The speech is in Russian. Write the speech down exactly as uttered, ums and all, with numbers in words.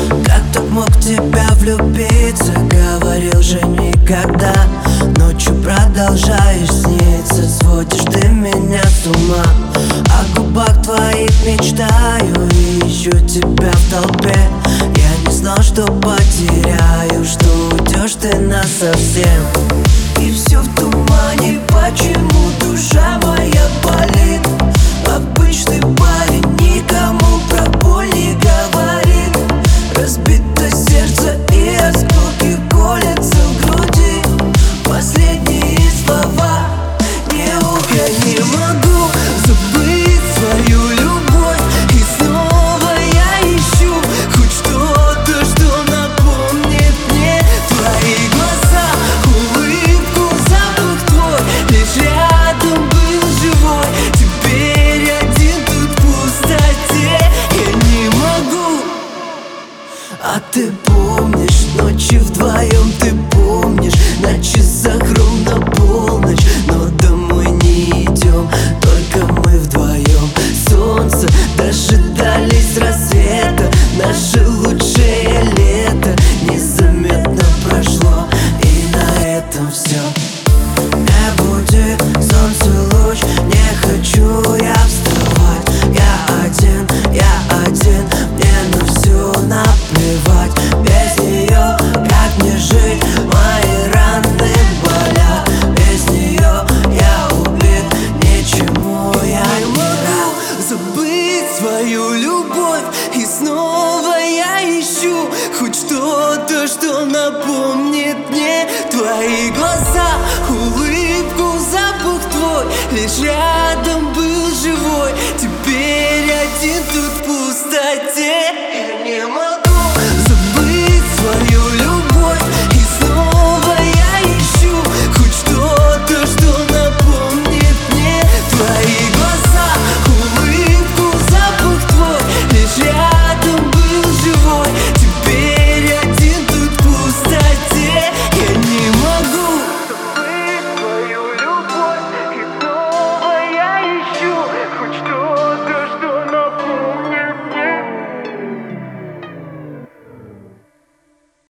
Как так мог в тебя влюбиться? Говорил же никогда. Ночью продолжаешь сниться, сводишь ты меня с ума. О губах твоих мечтаю и ищу тебя в толпе. Я не знал, что потеряю, что уйдешь ты насовсем. И все в тумане, почему душа моя болит? Обычный парень никому про боль не говорит. Разбито сердце и осколки колятся в груди. Последние слова не ух, я не могу забыть свою любовь. И снова я ищу хоть что-то, что напомнит мне твои глаза, улыбку, запах твой. Лишь рядом был живой, теперь один тут в пустоте. Я не могу. А ты помнишь ночи вдвоем, ты помнишь? На часах ровно полночь, но домой не идем, только мы вдвоем. Солнце дожидались рассвета, наше лучшее лето незаметно прошло, и на этом все. Не будет солнце луч, не хочу я вставать. Я один, я один, мне на все наплевать. Без нее как мне жить, мои раны болят. Без нее я убит, ничему я не рад. Забыть свою любовь, и снова я ищу хоть что-то, что напомнит мне твои глаза, улыбку, запах твой. Лишь рядом был живой, теперь один тут в пустоте.